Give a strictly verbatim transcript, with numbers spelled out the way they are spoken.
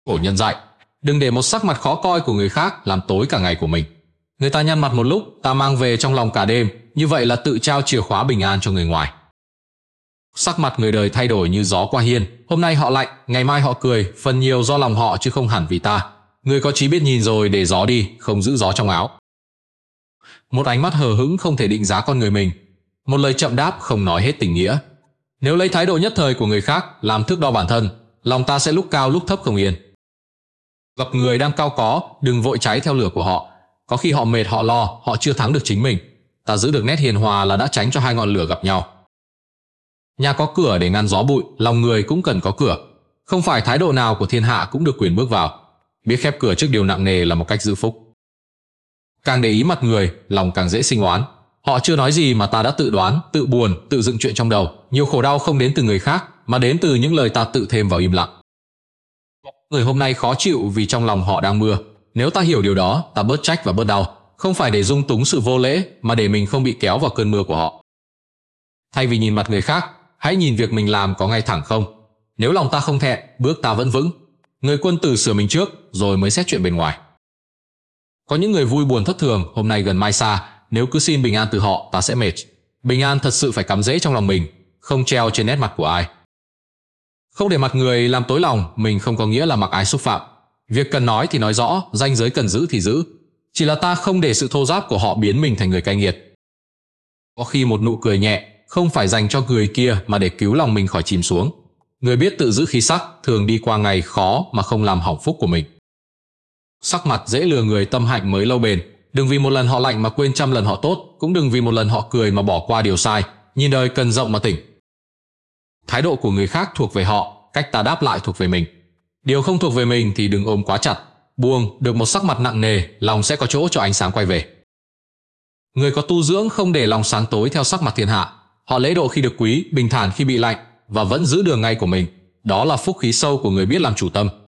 Cổ nhân dạy, đừng để một sắc mặt khó coi của người khác làm tối cả ngày của mình. Người ta nhăn mặt một lúc, ta mang về trong lòng cả đêm, như vậy là tự trao chìa khóa bình an cho người ngoài. Sắc mặt người đời thay đổi như gió qua hiên, hôm nay họ lạnh, ngày mai họ cười, phần nhiều do lòng họ chứ không hẳn vì ta. Người có trí biết nhìn rồi để gió đi, không giữ gió trong áo. Một ánh mắt hờ hững không thể định giá con người mình, một lời chậm đáp không nói hết tình nghĩa. Nếu lấy thái độ nhất thời của người khác làm thước đo bản thân, lòng ta sẽ lúc cao lúc thấp không yên. Gặp người đang cao có, đừng vội cháy theo lửa của họ. Có khi họ mệt họ lo, họ chưa thắng được chính mình. Ta giữ được nét hiền hòa là đã tránh cho hai ngọn lửa gặp nhau. Nhà có cửa để ngăn gió bụi, lòng người cũng cần có cửa. Không phải thái độ nào của thiên hạ cũng được quyền bước vào. Biết khép cửa trước điều nặng nề là một cách giữ phúc. Càng để ý mặt người, lòng càng dễ sinh oán. Họ chưa nói gì mà ta đã tự đoán, tự buồn, tự dựng chuyện trong đầu. Nhiều khổ đau không đến từ người khác, mà đến từ những lời ta tự thêm vào im lặng. Người hôm nay khó chịu vì trong lòng họ đang mưa. Nếu ta hiểu điều đó, ta bớt trách và bớt đau. Không phải để dung túng sự vô lễ, mà để mình không bị kéo vào cơn mưa của họ. Thay vì nhìn mặt người khác, hãy nhìn việc mình làm có ngay thẳng không. Nếu lòng ta không thẹn, bước ta vẫn vững. Người quân tử sửa mình trước, rồi mới xét chuyện bên ngoài. Có những người vui buồn thất thường, hôm nay gần mai xa. Nếu cứ xin bình an từ họ, ta sẽ mệt. Bình an thật sự phải cắm rễ trong lòng mình, không treo trên nét mặt của ai. Không để mặt người làm tối lòng mình không có nghĩa là mặc ái xúc phạm. Việc cần nói thì nói rõ, ranh giới cần giữ thì giữ. Chỉ là ta không để sự thô ráp của họ biến mình thành người cay nghiệt. Có khi một nụ cười nhẹ không phải dành cho người kia mà để cứu lòng mình khỏi chìm xuống. Người biết tự giữ khí sắc thường đi qua ngày khó mà không làm hỏng phúc của mình. Sắc mặt dễ lừa người, tâm hạnh mới lâu bền. Đừng vì một lần họ lạnh mà quên trăm lần họ tốt, cũng đừng vì một lần họ cười mà bỏ qua điều sai. Nhìn đời cần rộng mà tỉnh. Thái độ của người khác thuộc về họ, cách ta đáp lại thuộc về mình. Điều không thuộc về mình thì đừng ôm quá chặt. Buông được một sắc mặt nặng nề, lòng sẽ có chỗ cho ánh sáng quay về. Người có tu dưỡng không để lòng sáng tối theo sắc mặt thiên hạ. Họ lễ độ khi được quý, bình thản khi bị lạnh, và vẫn giữ đường ngay của mình. Đó là phúc khí sâu của người biết làm chủ tâm.